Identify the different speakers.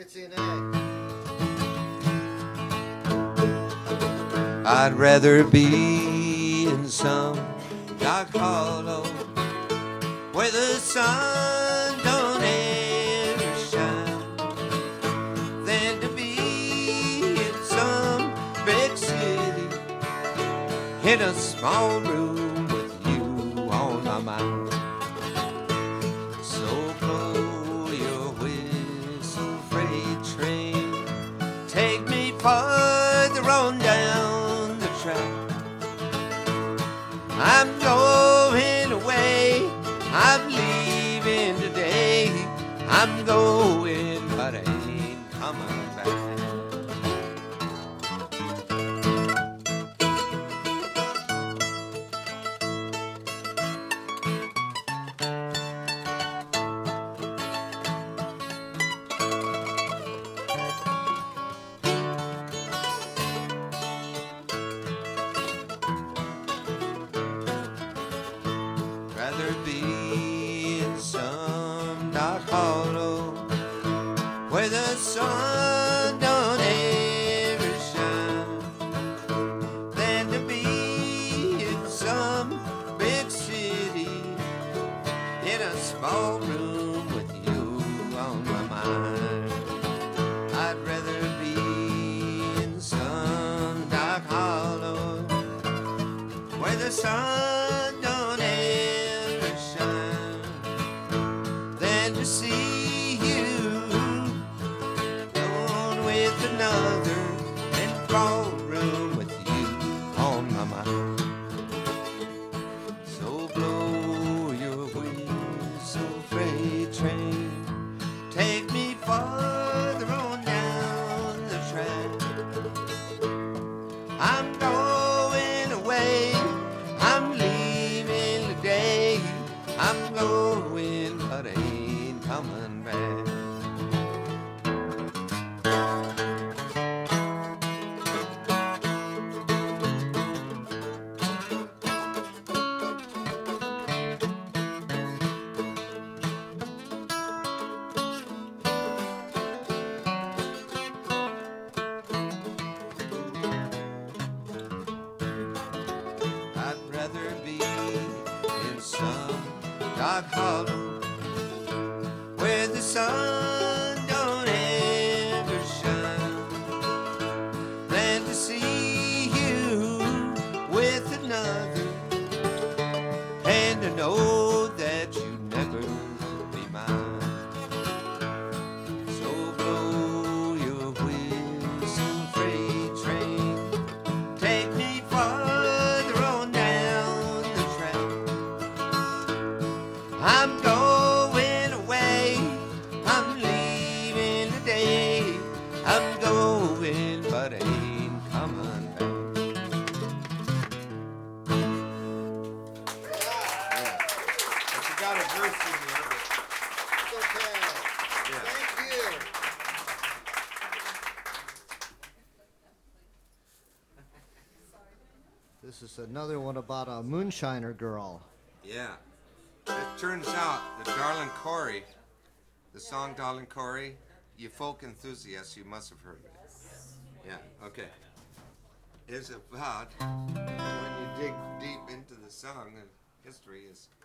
Speaker 1: It's in A.
Speaker 2: I'd rather be in some dark hollow where the sun don't ever shine than to be in some big city in a small room with you on my mind. So blow your whistle, freight train, take me farther on down the track. I'm going away, I'm leaving today, I'm going, but I ain't coming back. Rather be in some dark hollow where the sun don't ever shine than to be in some big city in a small room with you on my mind. I'd rather be in some dark hollow where the sun don't ever shine than to see you alone with another and ballroom with you on my mind. So blow your whistle, freight train, take me farther on down the track. I'm going away, I'm leaving today, I'm going, but I ain't coming back. I'd rather be in some dark hollow where the sun don't ever shine than to see you with another and to know that you never could be mine. So blow your whistle, freight train, take me farther on down the track. I'm going away, I'm leaving today, I'm going, but I ain't coming back.
Speaker 1: But you got a verse in there, but it's okay. Thank you. This is another one about a moonshiner girl.
Speaker 2: Yeah. It turns out that Darlin' Corey, the song Darlin' Corey, you folk enthusiasts, you must have heard it. Yeah, okay. It's about when you dig deep into the song and history is